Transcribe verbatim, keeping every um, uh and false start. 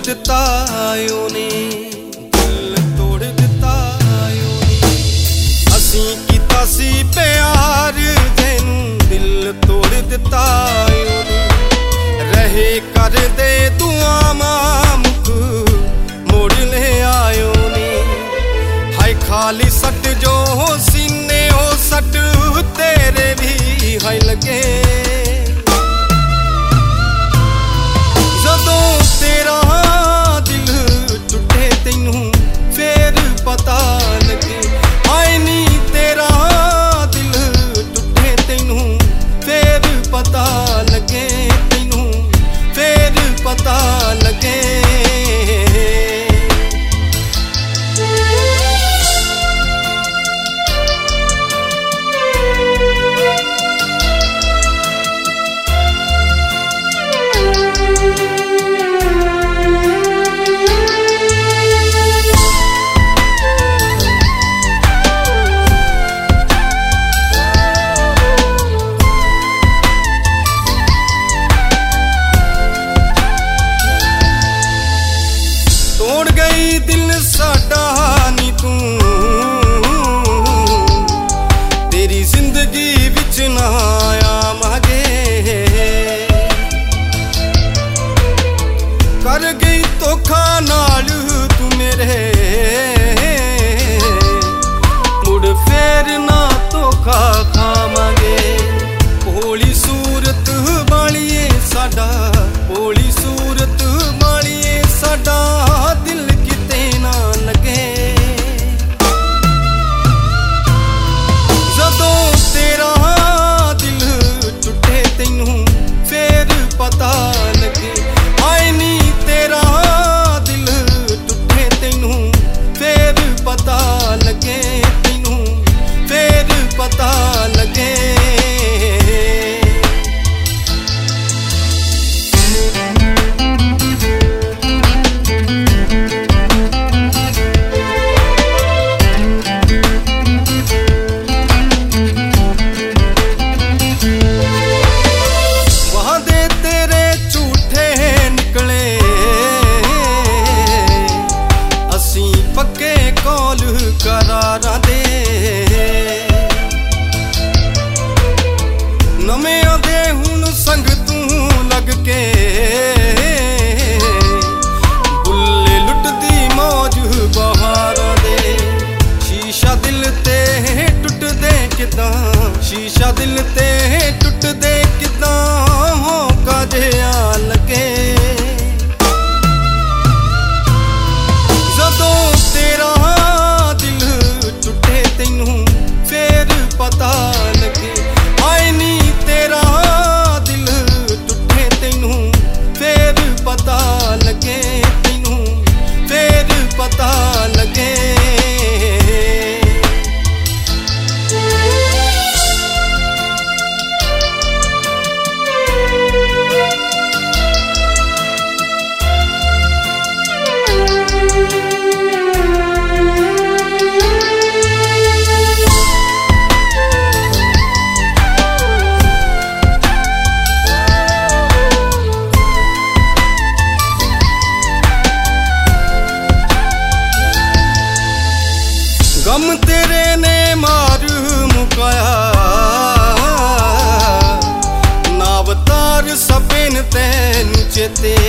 दिता ओने, दिल तोड़ दिता ओने। असी कीता सी प्यार तैनू, दिल तोड़ दिता ओने। रहे कर दे दुआवां मुख मोड़ ले आयो ने। हाय खाली सट जो सीने हो सट तेरे भी हाय लगे। जदों तेरा दिल टुटे तैनू फिर पता लगे। हाय नी तेरा दिल टुटे तैनू फिर पता लगे, तैनू फिर पता लगे। तोड़ गई दिल साडा नी तू, तेरी जिंदगी विच ना आवांगे। कर गई धोखा नाल तू मेरे, मुड़ फेर ना धोखा खावांगे। भोली सूरत वालिए साडा, भोली सूरत वालिए साडा, दिल किते ना लगे। जदों तेरा दिल टुटे तैनू फिर पता लगे। हाय नी तेरा दिल टुटे तैनू फिर पता लगे, तैनू फिर पता लगे। पक्के कौल करारा दे, नवें दे हुण संग तू लग के। बुल्ले लुटदी मौज बहारा दे। शीशा दिल ते टुट दे किदां, शीशा दिल ते टुट दे किदां, होका जिहा लगे। जदों तेरा दिल टुटे तैनू फिर पता लगे। हाय नी तेरा दिल टुटे तैनू फिर पता लगे, तैनू फिर पता लगे। गम तेरे ने मार मुकाया, नावतार सपेन तैनू चेते।